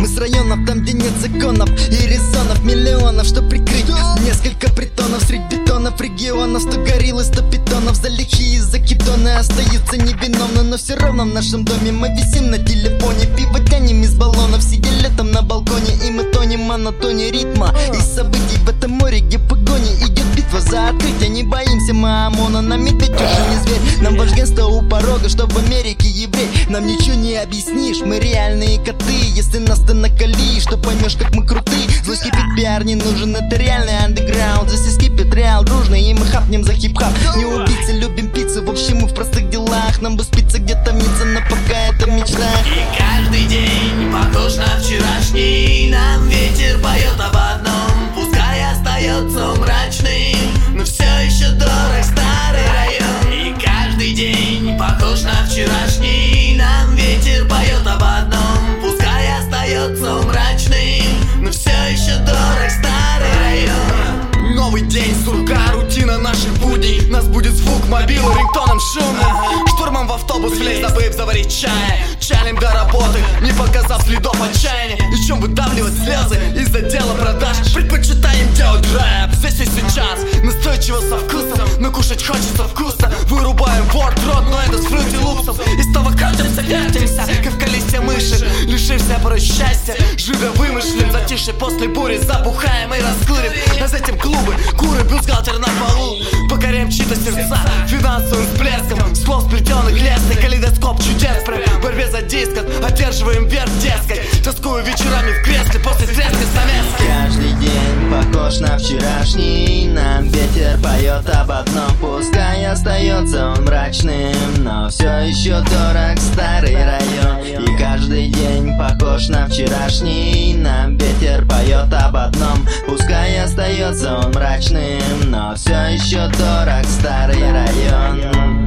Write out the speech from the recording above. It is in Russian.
Мы с районов, там где нет законов и резонов, миллионов, что прикрыть несколько притонов средь бетонов регионов. 100 горилл и 100 питонов за лихие закидоны остаются невиновны. Но все равно в нашем доме мы висим на телефоне, пиво тянем из баллонов, сидя летом на балконе. И мы тонем в монотоне ритма и событий в этом море, где погони идет битва за открытие. Не боимся мы ОМОНа, нам медведь уже не зверь. Нам вожденство у порога, что в Америке еврей. Нам ничего не объяснишь, мы реальные коты. Если нас ты накалишь, то поймешь, как мы крутые. Злость кипит, пиар не нужен, это реальный андеграунд. Здесь кипит реал дружный, и мы хапнем за хип-хап. Не убийцы, любим пиццу, в общем мы в простых делах. Нам бы спиться где-то мнится, но пока это мечта. И каждый день похож на вчерашний. Нам ветер поет об одном, пускай остается мрачным, но все еще дорог старый район. И каждый день похож на вчерашний. Нам ветер поет об одном, пускай остается мрачным, но все еще дорог старый район. Новый день, сурка, рутина наших будней. Нас будет звук мобила, рингтоном шумным. Штурмом в автобус влезть, забыв заварить чай. Чалим до работы, не показав следов отчаяния. И чем выдавливать слезы из-за дела продаж. Предпочитаем делать рэп здесь и сейчас, настойчиво со вкусом, но кушать хочется вкусно. Вырубаем ворд, рот, но это с фрути лупсов. И снова крутимся, вертимся, как в колесе мыши. Лишився порой счастья, живя вымышлен. Затишье после бури, забухаем и раскурим. А затем клубы, куры, бюстгальтер на полу. Покоряем чьи-то сердца финансовым всплеском. Слов сплетенных лесный калейдоскоп чудес. В борьбе за дискот одерживаем верх, дескать. Тоскую вечерами в кресле после треска замеска. Каждый день похож на вчерашний. Нам ветер поет об одном, пускай остается он мрачным, но все еще дорог старый район. И каждый день похож на вчерашний. Нам ветер поет об одном, пускай остается он мрачным, но все еще дорог старый район.